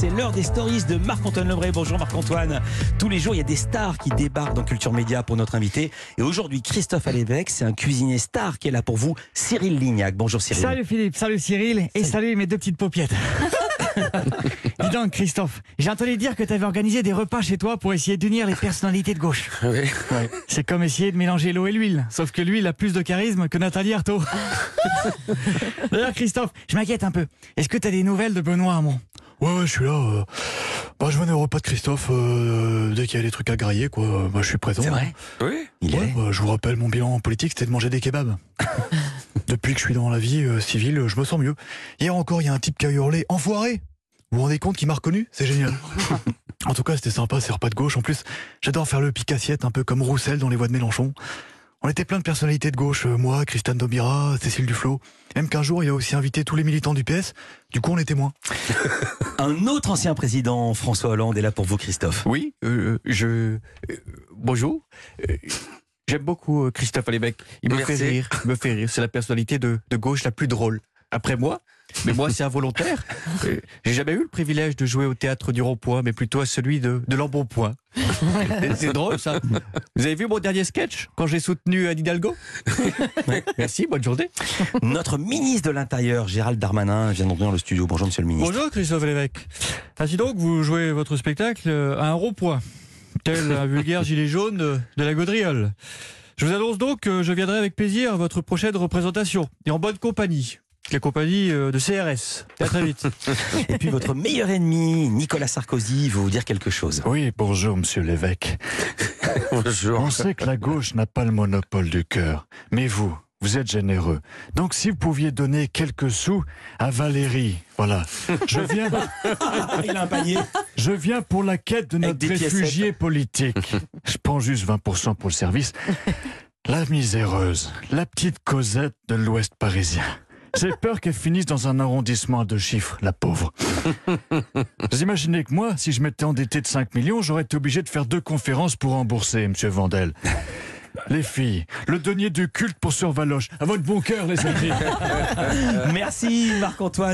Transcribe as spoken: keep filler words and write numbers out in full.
c'est l'heure des stories de Marc-Antoine Lebray. Bonjour Marc-Antoine. Tous les jours, il y a des stars qui débarquent dans Culture Média pour notre invité. Et aujourd'hui, Christophe Alévèque, c'est un cuisinier star qui est là pour vous, Cyril Lignac. Bonjour Cyril. Salut Philippe, salut Cyril, et salut, salut mes deux petites paupiettes. Dis donc Christophe, j'ai entendu dire que tu avais organisé des repas chez toi pour essayer d'unir les personnalités de gauche. Oui. Ouais. C'est comme essayer de mélanger l'eau et l'huile, sauf que l'huile a plus de charisme que Nathalie Arthaud. D'ailleurs Christophe, je m'inquiète un peu. Est-ce que tu as des nouvelles de Benoît Hamon? Ouais, ouais, je suis là. Euh... Bah, je venais au repas de Christophe. Euh... Dès qu'il y a des trucs à grailler, quoi. Bah, je suis présent. C'est vrai? Oui. Il ouais, est. Bah, je vous rappelle, mon bilan en politique, c'était de manger des kebabs. Depuis que je suis dans la vie euh, civile, je me sens mieux. Hier encore, il y a un type qui a hurlé « Enfoiré !» Vous vous rendez compte qu'il m'a reconnu? C'est génial. En tout cas, c'était sympa, ces repas de gauche. En plus, j'adore faire le pique-assiette, un peu comme Roussel dans Les Voix de Mélenchon. On était plein de personnalités de gauche, moi, Christiane Taubira, Cécile Duflot. Même qu'un jour, il a aussi invité tous les militants du P S. Du coup, on est témoins. Un autre ancien président, François Hollande, est là pour vous, Christophe. Oui, euh, je... Euh, bonjour. Euh, J'aime beaucoup euh, Christophe Alévèque. Il me Merci. fait rire. Il me fait rire. C'est la personnalité de, de gauche la plus drôle. Après moi, mais moi c'est involontaire. Euh, J'ai jamais eu le privilège de jouer au théâtre du Rond-Point, mais plutôt à celui de, de l'Embonpoint. C'est drôle ça. Vous avez vu mon dernier sketch quand j'ai soutenu Anne Hidalgo? Merci, bonne journée. Notre ministre de l'Intérieur, Gérald Darmanin, vient d'entrer dans le studio. Bonjour Monsieur le ministre. Bonjour Christophe Alévèque. Ainsi donc, vous jouez votre spectacle à un rond-point, tel un vulgaire gilet jaune de, de la gaudriole. Je vous annonce donc que je viendrai avec plaisir à votre prochaine représentation, et en bonne compagnie. La compagnie de C R S. À très vite. Et puis votre meilleur ennemi, Nicolas Sarkozy, veut vous dire quelque chose. Oui, bonjour, monsieur l'évêque. Bonjour. On sait que la gauche n'a pas le monopole du cœur. Mais vous, vous êtes généreux. Donc si vous pouviez donner quelques sous à Valérie, voilà. Je viens, Il a un panier. je viens pour la quête de notre des réfugié politique. Je prends juste vingt pour cent pour le service. La miséreuse, la petite Cosette de l'Ouest parisien. J'ai peur qu'elle finisse dans un arrondissement à deux chiffres, la pauvre. Vous imaginez que moi, si je m'étais endetté de cinq millions, j'aurais été obligé de faire deux conférences pour rembourser, monsieur Vandel. Les filles, le denier du culte pour Sœur Valoche. À votre bon cœur, les amis. Merci Marc-Antoine.